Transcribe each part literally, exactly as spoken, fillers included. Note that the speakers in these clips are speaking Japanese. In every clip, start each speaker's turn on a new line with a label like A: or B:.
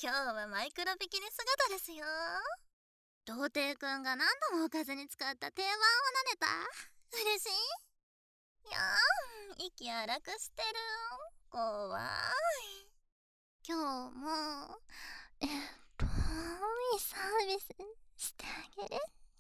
A: 今日はマイクロビキニ姿ですよ。童貞くんが何度もおかずに使った定番をなでた。嬉しい。いやーん、息荒くしてる。怖い。今日もえっといいサービスしてあげる。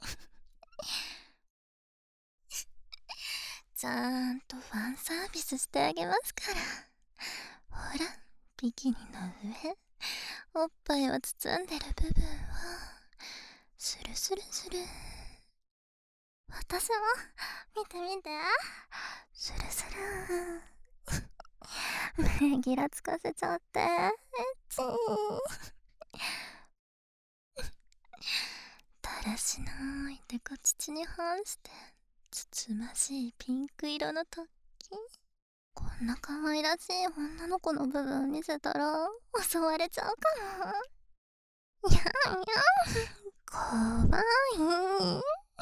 A: ちゃんとファンサービスしてあげますから。ほら、ビキニの上、おっぱいを包んでる部分をスルスルスル。私も見て見て、スルスル。目ギラつかせちゃってエッチー。だらしないデカ乳に反してつつましいピンク色の突起。こんな可愛らしい女の子の部分見せたら襲われちゃうかも。やんやん、怖い。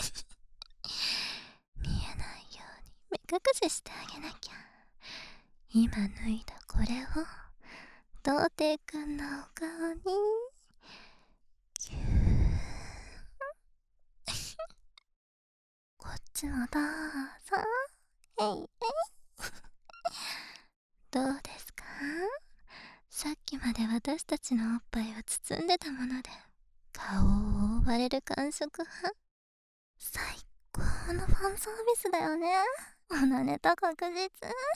A: 見えないように目隠ししてあげなきゃ。今脱いだこれを童貞くんのお顔にギュー。こっちもどうぞ。えいえい。どうですか？さっきまで私たちのおっぱいを包んでたもので顔を覆われる感触派。最高のファンサービスだよね。おなネタ確実。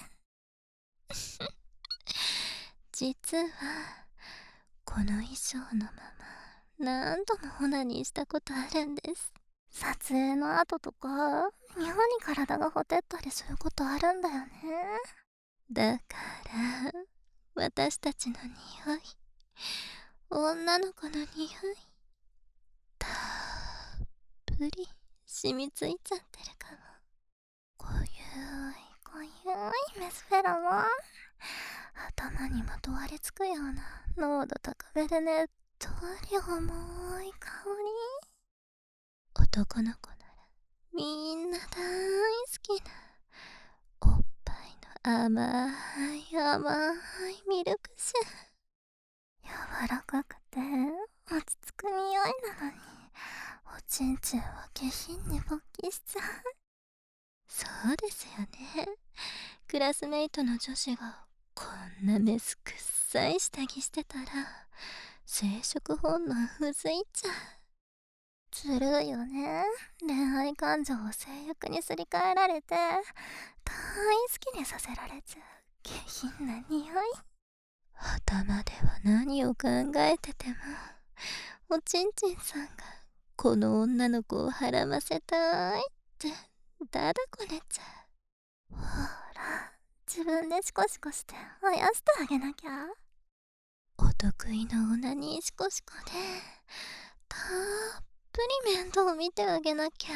A: 実はこの衣装のまま何度もオナニーしたことあるんです。撮影の後とか妙に体がほてったりすることあるんだよね。だから私たちの匂い、女の子の匂いたっぷり染みついちゃってるかも。こゆいこゆいメスフェロモン、頭にまとわりつくような濃度高めでねっとり重い香り。男の子ならみんな大好きなおっぱいの甘い甘いミルク酒。柔らかくて落ち着く匂いなのにおちんちんは下品に勃起しちゃう。そうですよね。クラスメイトの女子がこんなメスくっさい下着してたら生殖本能うずいちゃう。ずるいよね。恋愛感情を性欲にすり替えられて大好きにさせられちゃう下品な匂い。頭では何を考えててもおちんちんさんがこの女の子をはらませたいってだだこねちゃう。ほら、自分でシコシコしてあやしてあげなきゃ。お得意のオナニーシコシコでたっぷり面倒見てあげなきゃ。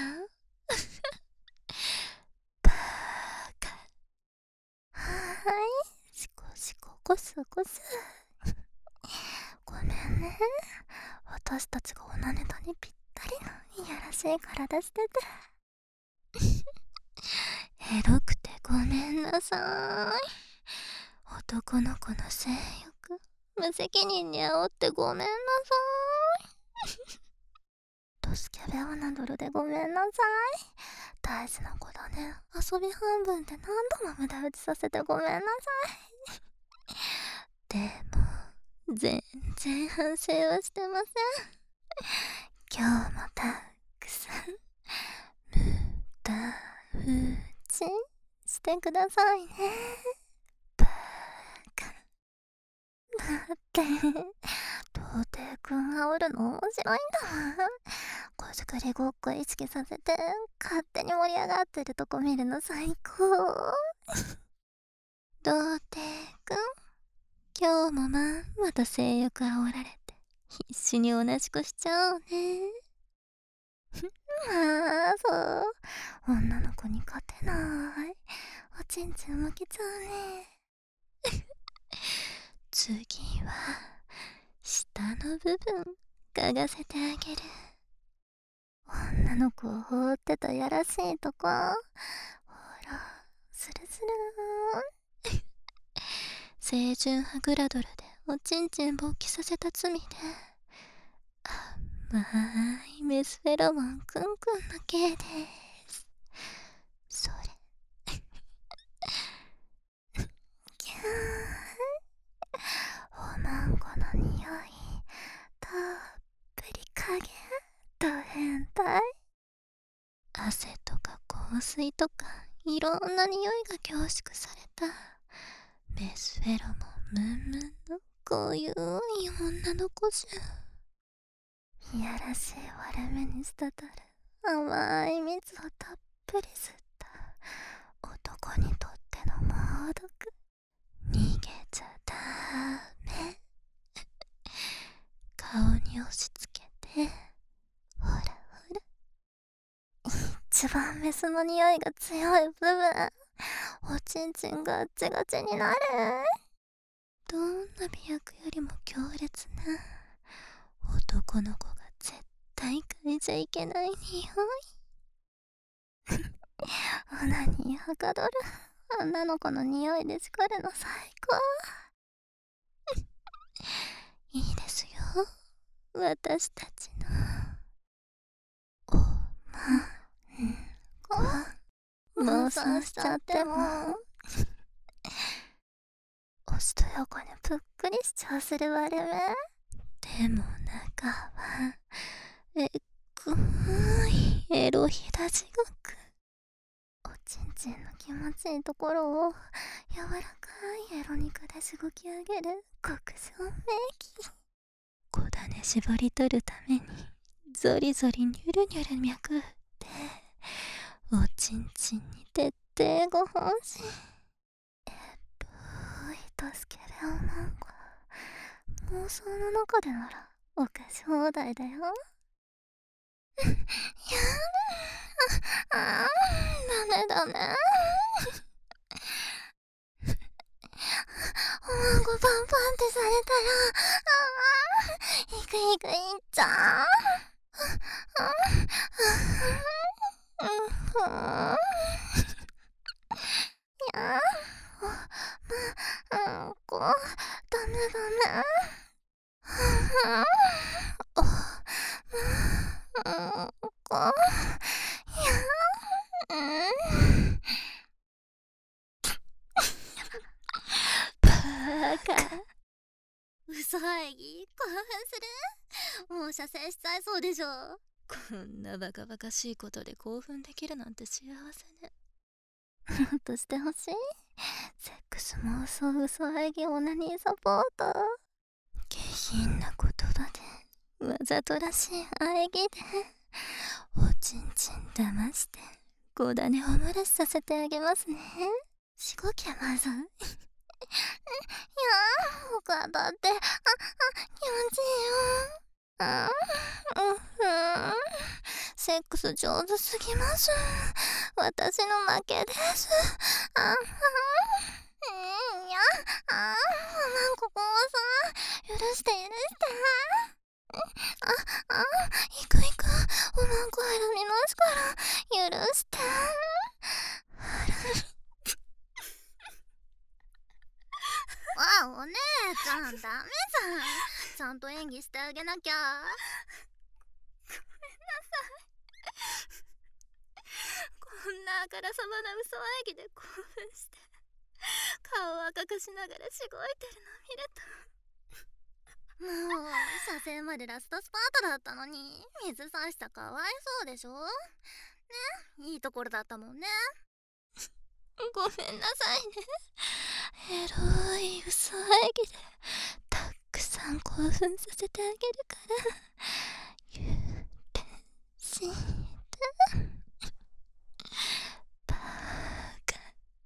A: バーカ。はーい、シコシココスコス。ごめんね、私たちがオナネタにぴったりのいやらしい体しててエロくてごめんなさい。男の子の性欲無責任に煽ってごめんなさい。ドスキャベオナドルでごめんなさい。大事な子だね。遊び半分で何度も無駄打ちさせてごめんなさい。でも全然反省はしてません。今日もたくさん無駄打ちしてくださいね。バカ。だって童貞くん煽るの面白いんだわ。こじくりごっこ意識させて勝手に盛り上がってるとこ見るの最高。童貞くん、今日もまんまと性欲煽られて必死に同じ子しちゃおうね。まあそう、女の子に勝てない。おちんちん負けちゃうね。次は下の部分嗅がせてあげる。女の子を放ってたやらしいとこ、ほらスルスルーン。清純派グラドルでおちんちん勃起させた罪で甘いメスフェロモンクンクンの刑です。それキャー、おまんこの匂いたっぷり加減と変態。汗とか香水とかいろんな匂いが凝縮されたメスフェロモンムンムンのこゆい女の子じゃ。いやらしい割れ目に滴る甘い蜜をたっぷり吸った男にとっての猛毒。逃げちゃダメ。顔に押し付けて、ほらほら。一番メスの匂いが強い部分、おちんちんガッチガチになる。どんな美薬よりも強烈な男の子が絶対嗅いじゃいけない匂い。オナニーはかどる女の子の匂いで叱るの最高。いいですよ、私たちのおまんこ。妄想しちゃってもおしとやかにぷっくり主張する割れ目。でも中はえっぐーいエロひだ地獄。おちんちんの気持ちいいところを柔らかいエロ肉でしごき上げる極上名器。小種絞り取るためにゾリゾリニュルニュル脈打っておちんちんに徹底ご奉仕。エロい助けるおまんこ。妄想の中でならお菓子放題だよ。やだああダメダメ。おまんこパンパンってされたら、ああいくいくいっちゃう。うん、いやおまんこダメダメ。おまんこやうんバカ。嘘演技興奮する。もう射精しちゃいそうでしょ。こんなバカバカしいことで興奮できるなんて幸せね。もっとしてほしい。セックス妄想嘘演技オナニーサポート。下品な言葉でわざとらしい喘ぎでおちんちん騙して小種を漏らしさせてあげますね。しごきゃまずいやー他だってああ気持ちいいよ。あうんうんセックス上手すぎます。私の負けです。ああいやあなんここはさ許して許して。ああいくいくおまんこ選びますから許して。あお姉ちゃんダメじゃん。ちゃんと演技してあげなきゃ。ごめんなさい。こんなあからさまな嘘演技で興奮して顔を赤くしながらしごいてるの見るともう射精までラストスパートだったのに水さしたかわいそうでしょ。ね、いいところだったもんね。ごめんなさいね。エロい嘘演技でたくさん興奮させてあげるから許してバカ。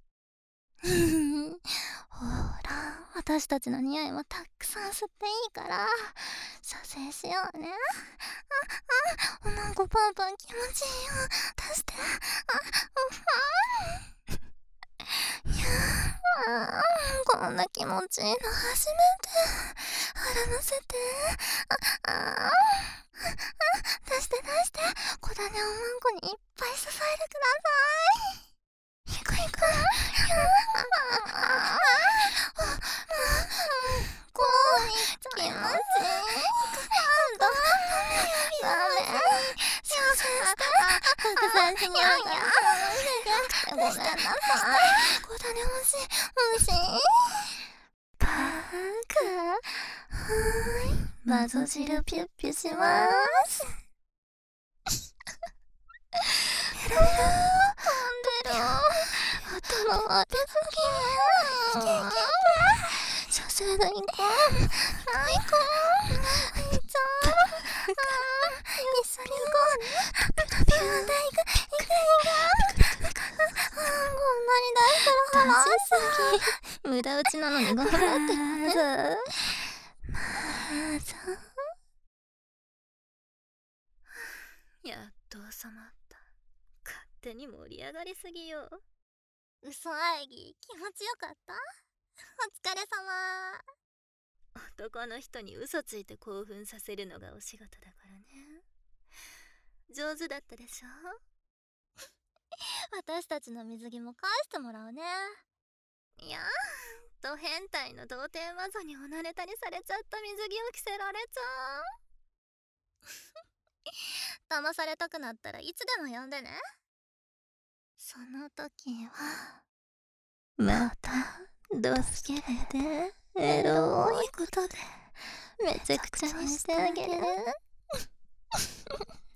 A: ほら私たちの匂いもたくさん吸っていいから射精しようね。ああおまんこパンパン気持ちいいよ。出して。ああいやあこんな気持ちいいの初めて。腹乗せて。ああ出して出して。小種おまんこにいっぱい支えてください。いくいく。いやあああこ気持ちいい。なんだダメ。少々して副産しにゃんやん。ごめんなさい。ここだね、欲しい欲しい。バカ。はーい、マゾ汁ピュッピュしまーす。ヘロヘロ飛んでる。頭当てすぎ。さすがにこうはいこうはいちょー一緒に行こう。ピュピュ大工行く行く。こんなに大から話すぎ。無駄打ちなのに頑張ってまずまずやっと収まった。勝手に盛り上がりすぎよ。嘘演技気持ちよかった。お疲れ様。男の人に嘘ついて興奮させるのがお仕事だからね。上手だったでしょ。私たちの水着も返してもらうね。いやー、ド変態の童貞魔女におなネタにされちゃった水着を着せられちゃう。騙されたくなったらいつでも呼んでね。その時はまたドスケベでエロいことでめちゃくちゃにしてあげる。